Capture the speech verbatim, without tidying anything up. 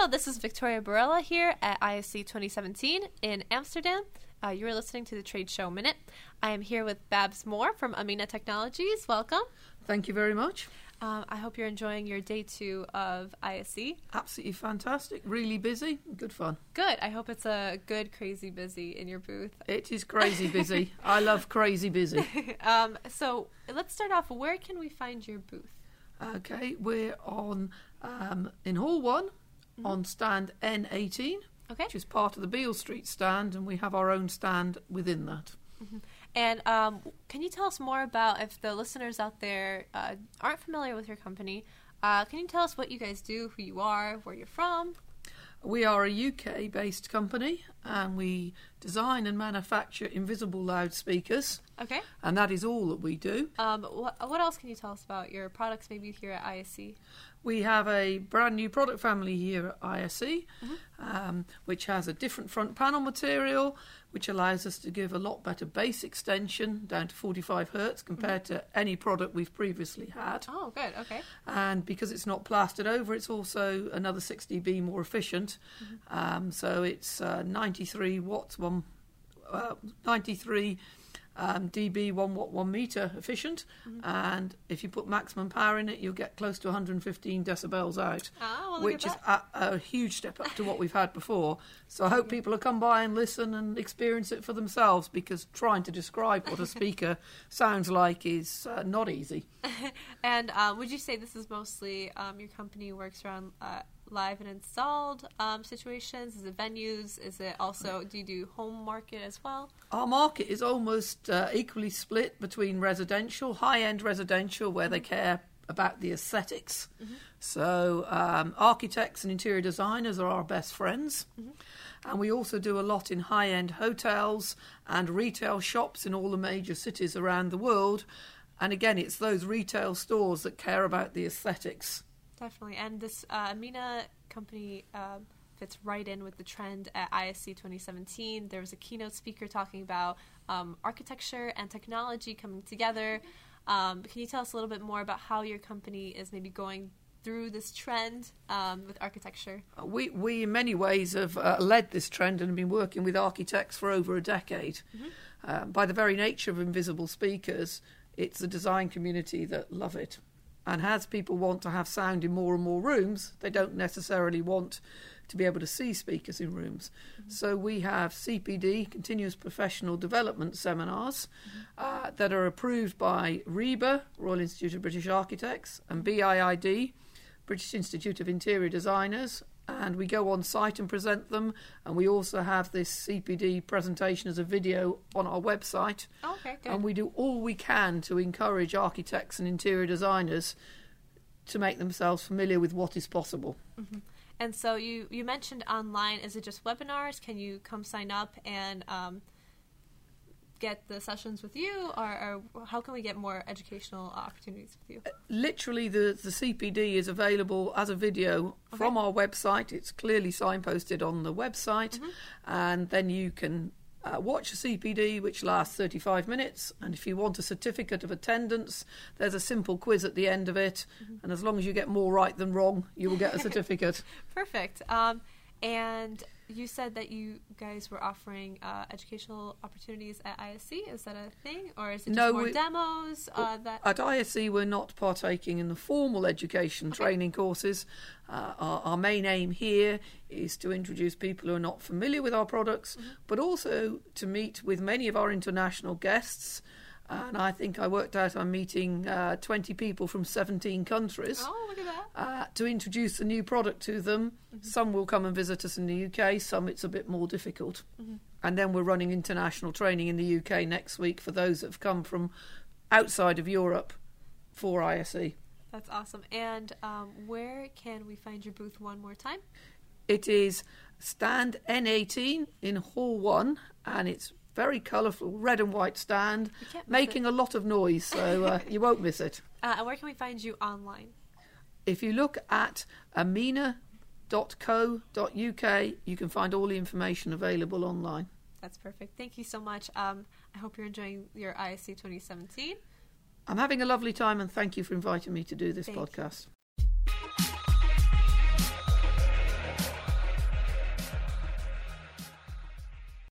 this is Victoria Barella here at I S C twenty seventeen in Amsterdam. Uh, you're listening to the Trade Show Minute. I am here with Babs Moore from Amina Technologies. Welcome. Thank you very much. Um, I hope you're enjoying your day two of I S C. Absolutely fantastic. Really busy. Good fun. Good. I hope it's a good, crazy busy in your booth. It is crazy busy. I love crazy busy. um, so let's start off. Where can we find your booth? Okay, we're on um, in Hall one mm-hmm. on stand N eighteen, okay. which is part of the Beale Street stand, and we have our own stand within that. Mm-hmm. And um, can you tell us more about, if the listeners out there uh, aren't familiar with your company, uh, can you tell us what you guys do, who you are, where you're from? We are a U K-based company, and we design and manufacture invisible loudspeakers. Okay. And that is all that we do. Um, wh- what else can you tell us about your products, maybe here at I S C? We have a brand new product family here at I S C, mm-hmm. um, which has a different front panel material, which allows us to give a lot better bass extension down to forty-five hertz compared mm-hmm. to any product we've previously had. Oh, good. Okay. And because it's not plastered over, it's also another six decibels more efficient. Mm-hmm. Um, so it's uh, ninety-three watts, one, uh, ninety-three Um, dB, one watt, one meter efficient, mm-hmm. and if you put maximum power in it, you'll get close to one hundred fifteen decibels out, ah, well, which is a, a huge step up to what we've had before. So I hope yeah. people will come by and listen and experience it for themselves, because trying to describe what a speaker sounds like is uh, not easy. And uh, would you say this is mostly um, your company works around uh, live and installed um, situations? Is it venues? Is it also, do you do home market as well? Our market is almost uh, equally split between residential, high-end residential, where mm-hmm. they care about the aesthetics. Mm-hmm. So um, architects and interior designers are our best friends. Mm-hmm. And we also do a lot in high-end hotels and retail shops in all the major cities around the world. And again, it's those retail stores that care about the aesthetics. Definitely. And this uh, Amina company uh, fits right in with the trend at I S C twenty seventeen. There was a keynote speaker talking about um, architecture and technology coming together. Um, can you tell us a little bit more about how your company is maybe going through this trend um, with architecture? We, we in many ways, have uh, led this trend and have been working with architects for over a decade. Mm-hmm. Uh, by the very nature of invisible speakers, it's the design community that love it. And as people want to have sound in more and more rooms, they don't necessarily want to be able to see speakers in rooms. Mm-hmm. So we have C P D, Continuous Professional Development Seminars, mm-hmm. uh, that are approved by RIBA, Royal Institute of British Architects, and B I I D, British Institute of Interior Designers. And we go on site and present them. And we also have this C P D presentation as a video on our website. Oh, okay, good. And we do all we can to encourage architects and interior designers to make themselves familiar with what is possible. Mm-hmm. And so you, you mentioned online. Is it just webinars? Can you come sign up and um, get the sessions with you? Or, or how can we get more educational opportunities with you? Uh, literally, the, the C P D is available as a video okay. from our website. It's clearly signposted on the website. Mm-hmm. And then you can uh, watch a C P D, which lasts thirty-five minutes. And if you want a certificate of attendance, there's a simple quiz at the end of it. Mm-hmm. And as long as you get more right than wrong, you will get a certificate. Perfect. Um, and you said that you guys were offering uh, educational opportunities at I S C. Is that a thing? Or is it just no, more we, demos? Uh, that At I S C, we're not partaking in the formal education okay. training courses. Uh, our, our main aim here is to introduce people who are not familiar with our products, mm-hmm. but also to meet with many of our international guests. And I think I worked out I'm meeting uh, twenty people from seventeen countries. Oh, look at that. Uh, to introduce the new product to them. Mm-hmm. Some will come and visit us in the U K, some it's a bit more difficult. Mm-hmm. And then we're running international training in the U K next week for those that have come from outside of Europe for I S C. That's awesome. And um, where can we find your booth one more time? It is stand N eighteen in Hall one, and it's very colourful, red and white stand, making it. a lot of noise, so uh, you won't miss it. Uh, and where can we find you online? If you look at amina dot co dot U K, you can find all the information available online. That's perfect. Thank you so much. Um, I hope you're enjoying your I S C twenty seventeen. I'm having a lovely time, and thank you for inviting me to do this thank podcast. You.